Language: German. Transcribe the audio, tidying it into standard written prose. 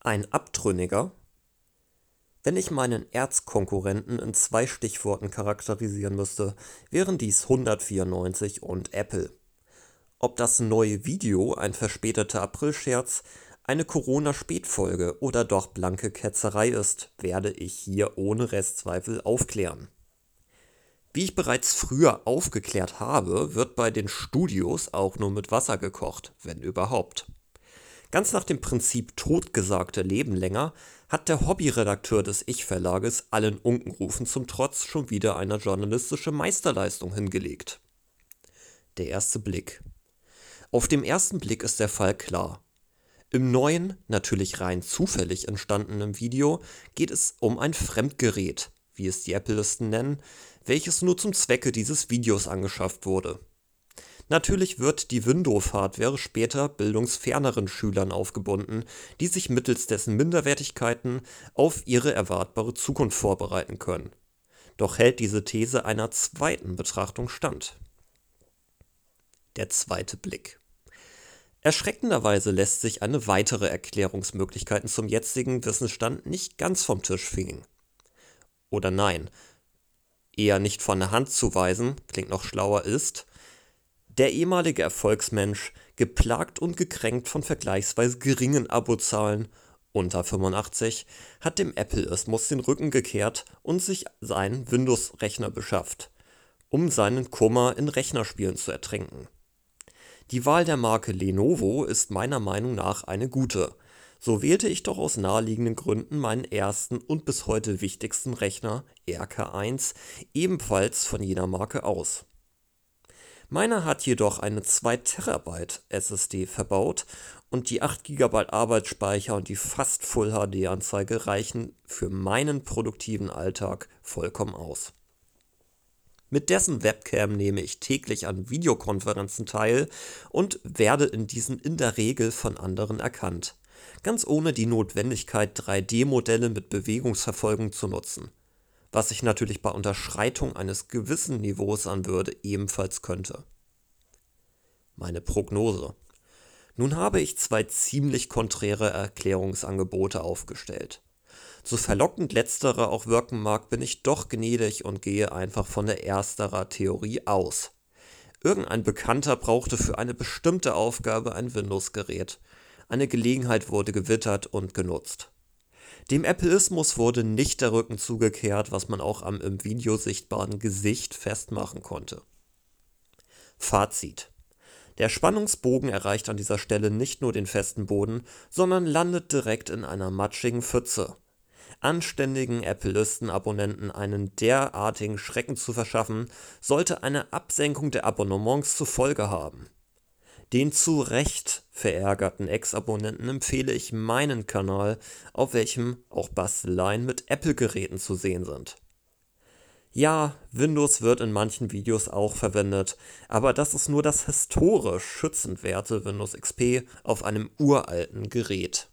Ein Abtrünniger? Wenn ich meinen Erzkonkurrenten in 2 Stichworten charakterisieren müsste, wären dies 194 und Apple. Ob das neue Video ein verspäteter Aprilscherz, eine Corona-Spätfolge oder doch blanke Ketzerei ist, werde ich hier ohne Restzweifel aufklären. Wie ich bereits früher aufgeklärt habe, wird bei den Studios auch nur mit Wasser gekocht, wenn überhaupt. Ganz nach dem Prinzip Totgesagte leben länger hat der Hobbyredakteur des Ich-Verlages allen Unkenrufen zum Trotz schon wieder eine journalistische Meisterleistung hingelegt. Der erste Blick. Auf dem ersten Blick ist der Fall klar. Im neuen, natürlich rein zufällig entstandenen Video geht es um ein Fremdgerät, wie es die Appleisten nennen, welches nur zum Zwecke dieses Videos angeschafft wurde. Natürlich wird die Windows-Hardware später bildungsferneren Schülern aufgebunden, die sich mittels dessen Minderwertigkeiten auf ihre erwartbare Zukunft vorbereiten können. Doch hält diese These einer zweiten Betrachtung stand. Der zweite Blick. Erschreckenderweise lässt sich eine weitere Erklärungsmöglichkeit zum jetzigen Wissensstand nicht ganz vom Tisch fegen. Oder nein, eher nicht von der Hand zu weisen, klingt noch schlauer ist: Der ehemalige Erfolgsmensch, geplagt und gekränkt von vergleichsweise geringen Abozahlen, unter 85, hat dem Appleismus den Rücken gekehrt und sich seinen Windows-Rechner beschafft, um seinen Kummer in Rechnerspielen zu ertränken. Die Wahl der Marke Lenovo ist meiner Meinung nach eine gute. So wählte ich doch aus naheliegenden Gründen meinen ersten und bis heute wichtigsten Rechner, RK1, ebenfalls von jener Marke aus. Meiner hat jedoch eine 2 TB SSD verbaut und die 8 GB Arbeitsspeicher und die fast Full HD Anzeige reichen für meinen produktiven Alltag vollkommen aus. Mit dessen Webcam nehme ich täglich an Videokonferenzen teil und werde in diesen in der Regel von anderen erkannt. Ganz ohne die Notwendigkeit, 3D-Modelle mit Bewegungsverfolgung zu nutzen. Was ich natürlich bei Unterschreitung eines gewissen Niveaus an Würde ebenfalls könnte. Meine Prognose. Nun habe ich 2 ziemlich konträre Erklärungsangebote aufgestellt. So verlockend letzterer auch wirken mag, bin ich doch gnädig und gehe einfach von der ersterer Theorie aus. Irgendein Bekannter brauchte für eine bestimmte Aufgabe ein Windows-Gerät. Eine Gelegenheit wurde gewittert und genutzt. Dem Appleismus wurde nicht der Rücken zugekehrt, was man auch am im Video sichtbaren Gesicht festmachen konnte. Fazit. Der Spannungsbogen erreicht an dieser Stelle nicht nur den festen Boden, sondern landet direkt in einer matschigen Pfütze. Anständigen Appleisten-Abonnenten einen derartigen Schrecken zu verschaffen, sollte eine Absenkung der Abonnements zur Folge haben. Den zu Recht verärgerten Ex-Abonnenten empfehle ich meinen Kanal, auf welchem auch Basteleien mit Apple-Geräten zu sehen sind. Ja, Windows wird in manchen Videos auch verwendet, aber das ist nur das historisch schützenswerte Windows XP auf einem uralten Gerät.